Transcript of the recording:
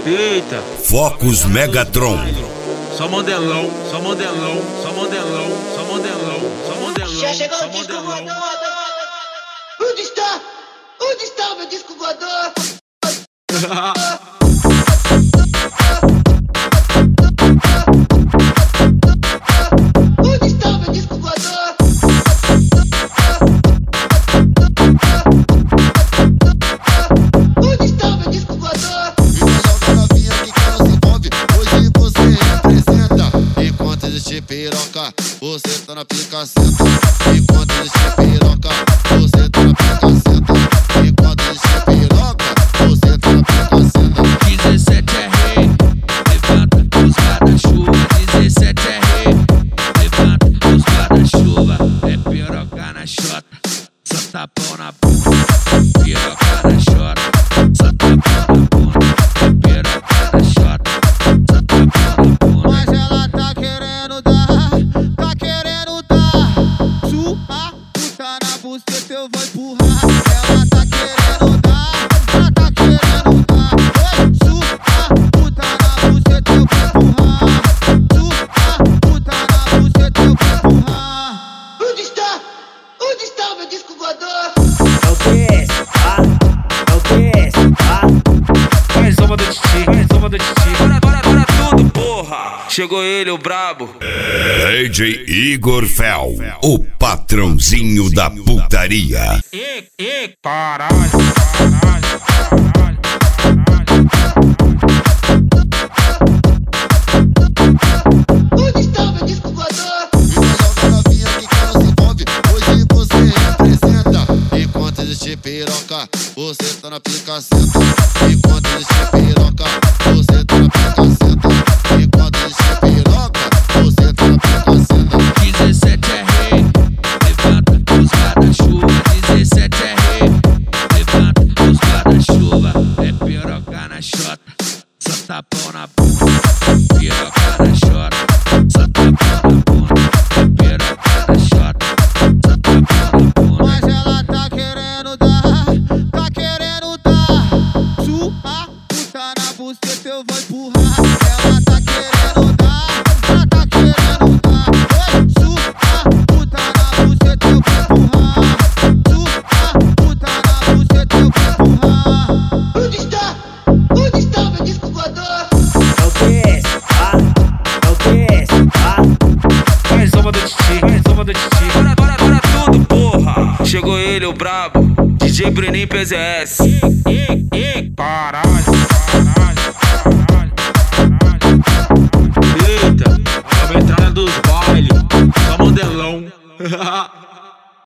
Eita. Focus Megatron. Só modelão, só modelão, só modelão, só modelão, só modelão. Já chegou o disco voador. Onde está? Onde está o meu disco voador? Onde está o meu disco voador? Onde está o meu disco voador? Joga novinha que não se envolve. Hoje você representa. Enquanto existe piroca, você tá na pica senta. Enquanto existe piroca, você tá na pica senta. Enquanto existe piroca, você tá na pica senta. 17 é rei, levanta os guarda-chuva. 17 é rei, levanta os guarda-chuva. É piroca na xota, só tapão na bunda. Piroca na xota, só tapão na bunda. É piroca na xota, só tapão na bunda. Mas ela tá querendo dar. Sua puta na buceta eu vou empurrar. Ela tá querendo dar. Oi, sua puta na buceta eu vou empurrar. Sua puta na buceta eu vou empurrar. Onde está? Onde está o meu disco voador? É o PS, tá? É o PS, tá? Mais uma do Titi, mais uma do Titi. Bora tudo, porra. Chegou ele, o brabo. DJ Igor Fel, o patrãozinho da putaria. Caralho. Onde está o meu disco voador? Joga novinha que não se envolve. Hoje você representa. Enquanto existe piroca, você tá na pica senta. Enquanto existe piroca, você tá na pica senta. Enquanto existe piroca, você tá na pica senta. 17 é rei, levanta os guarda-chuva. 17 é rei, levanta os guarda-chuva. É piroca na xota, só tapão na bunda. Piroca na xota, só tapão na bunda. É piroca na xota, só tapão na bunda. Mas ela tá querendo dar. Sua puta na buceta eu vou empurrar. Ela tá querendo dar. Oi, sua puta na buceta eu vou empurrar. Sua puta na buceta eu vou empurrar. Onde está? Onde está o meu disco voador? É o PS, tá? É o PS, tá? Mais uma do Titi, mais uma do Titi. Bora tudo, porra. Chegou ele, o brabo. DJ Bruninho PZS. Caralho. Eita, a entrada dos bailes. Só modelão.